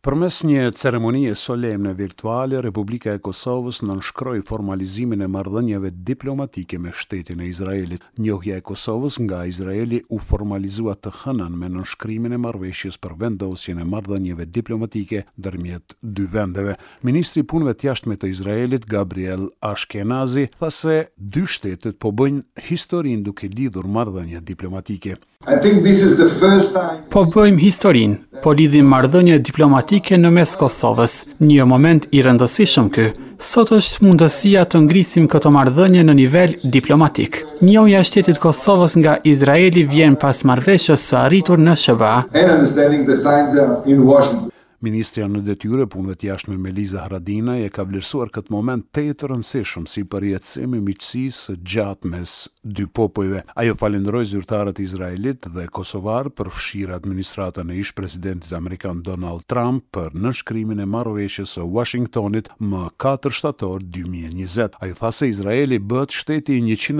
Përmes një ceremonie solemne virtuale, Republika e Kosovës nënshkroi formalizimin e marrëdhënieve diplomatike me shtetin e Izraelit. Njohja e Kosovës nga Izraeli u formalizua të hënën me nënshkrimin e marrëveshjes për vendosjen e marrëdhënieve diplomatike ndërmjet dy vendeve. Ministri i Punëve të Jashtme të Izraelit, Gabriel Ashkenazi, tha se dy shtetet po bëjnë historinë duke lidhur marrëdhënie diplomatike. Po bëjmë historinë, po lidhim marrëdhënie diplomatike në mes Kosovës. Një moment i rëndësishëm ky. Sot është mundësia të ngrisim këto marrëdhënie në nivel diplomatik. Njohja e shtetit Kosovës nga Izraeli vjen pas marrëveshjes së arritur në SBA. Ministrja në detyre punëve të jashtme Meliza Haradinaj e ka vlerësuar këtë moment të rëndësishëm si përjetësim i miqësisë gjatë mes dy popujve. Ajo falenderoi zyrtarët Izraelit dhe kosovar për fshirë administratën e ish-presidentit amerikan Donald Trump për nënshkrimin e marrëveshjes së Washingtonit më 4 shtator 2020. Ajo tha se Izraeli bëhet shteti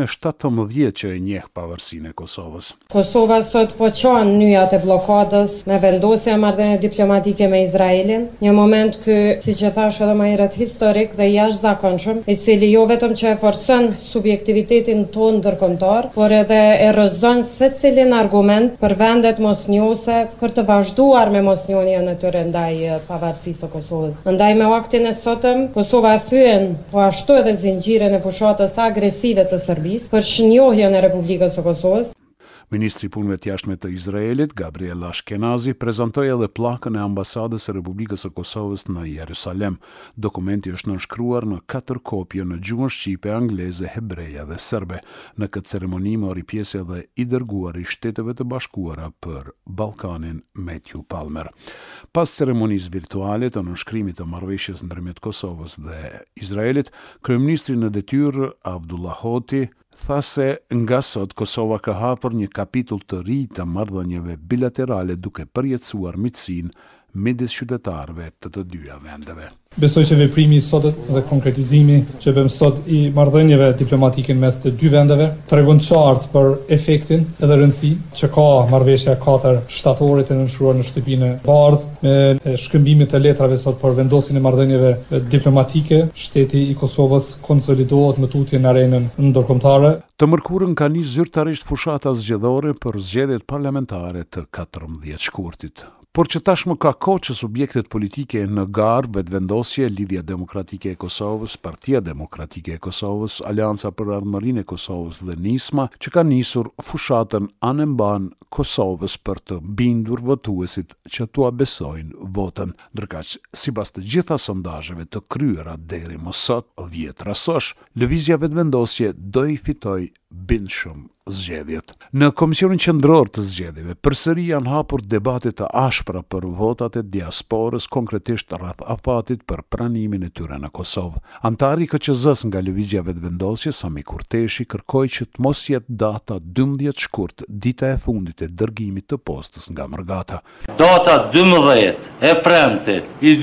117 që e njeh pavarësinë e Kosovës. Kosova sot po çon nyjat e bllokadës me vendosje marrëdhënie diplomatike me Izraelin, një moment ky, siç e thash edhe më herët, historik dhe jashtëzakonshëm, i cili jo vetëm që e forcon subjektivitetin tonë ndërkombëtar, por edhe e rrëzon secilin argument për vendet mosnjohëse për të vazhduar me mosnjohjen e tyre ndaj pavarësisë së Kosovës. Ndaj me aktin e sotëm, Kosova thyen po ashtu edhe zinxhirin e fushatës agresive të Serbisë për shënjohjen e Republikës së Kosovës. Ministri i Punëve të Jashtme të Izraelit, Gabriel Ashkenazi, prezantoi edhe pllakën e ambasadës së Republikës së Kosovës në Jerusalem. Dokumenti është nënshkruar në 4 kopje në gjuhën shqipe, angleze, hebreja dhe serbe. Në këtë ceremoni mori pjesë edhe i dërguari i Shteteve të Bashkuara për Ballkanin, Matthew Palmer. Pas ceremonisë virtuale të nënshkrimit të marrëveshjes ndërmjet Kosovës dhe Izraelit, kryeministri në detyrë Abdullah Hoti tha se nga sot Kosova ka hapur një kapitull të ri të marrëdhënieve bilaterale duke përjetësuar miqësinë midis qytetarëve të dyja vendeve. Besoj që veprimi i sotët dhe konkretizimi që bëjmë sot i marrëdhënieve diplomatike mes të dy vendeve tregon qartë për efektin edhe rëndësinë që ka marrëveshja 4 shtatore të nënshkruar në shtëpinë e bardhë me shkëmbimin e letrave sot për vendosjen e marrëdhënieve diplomatike. Shteti i Kosovës konsolidohet më tutje në arenën ndërkombëtare. Të mërkurën ka nisë zyrtarisht fushata zgjedhore për zgjedhjet parlamentare të 14 shkurtit. Por që tashmë ka kohë që subjektet politike në garë vetëvendosje, Lidhja Demokratike e Kosovës, Partia Demokratike e Kosovës, Alianca për Ardhmërinë e Kosovës dhe Nisma, që ka nisur fushatën anemban Kosovës për të bindur votuesit që tua besojnë votën. Ndërkaq, sipas të gjitha sondazheve të kryera deri më sot, 10 rasosh, lëvizja vetëvendosje do i fitoj bindshëm zgjedhjet. Në Komisionin Qendror të Zgjedhjeve, përsëri janë hapur debate të ashpra për votat e diasporës, konkretisht rreth afatit për pranimin e tyre në Kosovë. Antari i KQZ-s nga lëvizja vetëvendosje, Sami Kurteshi, kërkoi që të mos jetë data 12 shkurt, dita e fundit e dërgimit të postës nga Mërgata. Data 12 e premte i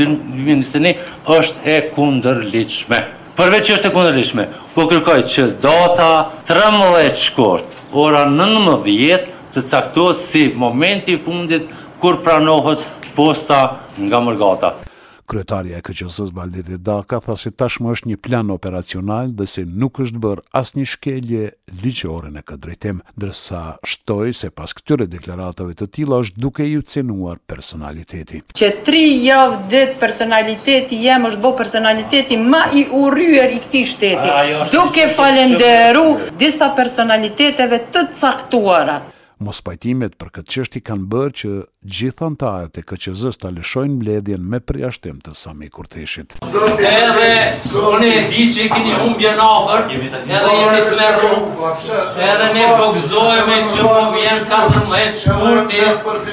2/2021 është e kundërligjshme. Përveç që është e kundërligjshme, po kërkoj që data 13 shkurt, ora 19 të caktohet si momenti i fundit kur pranohet posta nga Mërgata. Kryetaria e KQZ-s Valdete Daka tha se tashmë është një plan operacional dhe se nuk është bërë asnjë shkelje ligjore në këtë drejtim, ndërsa shtoi se pas këtyre deklaratave të tilla është duke i cenuar personaliteti. Që 3 javë ditë personaliteti jem është bo personaliteti ma i urryer i këtij shteti, duke falenderu disa personaliteteve të caktuara. Mos pajtimet për këtë çështje kanë bërë që gjithë anëtarët e KQZ-s ta lëshojnë mbledhjen me përjashtim të Sami Kurteshit. Edhe unë e di që keni humbje në afër, edhe jeni të merru, edhe ne po gëzojmë që po vjen 14 shkurti.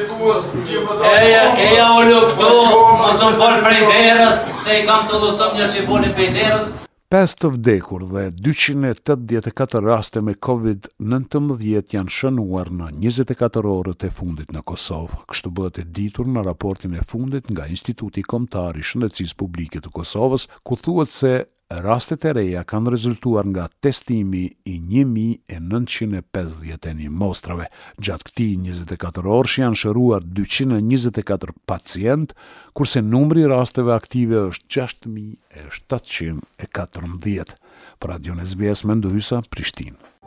Eja olo këtu, mos më fol prej derës, se i kam të losëm një që i folin prej derës. 5 të vdekur dhe 284 raste me COVID-19 janë shënuar në 24 orët e fundit në Kosovë. Kështu bëhet e ditur në raportin e fundit nga Instituti Kombëtar i Shëndetësisë Publike të Kosovës, ku thuhet se rastet e reja kanë rezultuar nga testimi i 1951 mostrave. Gjatë këtij 24 orësh janë shëruar 224 pacient, kurse numri i rasteve aktive është 6714. Për Radion SBS Mendoza, Prishtinë.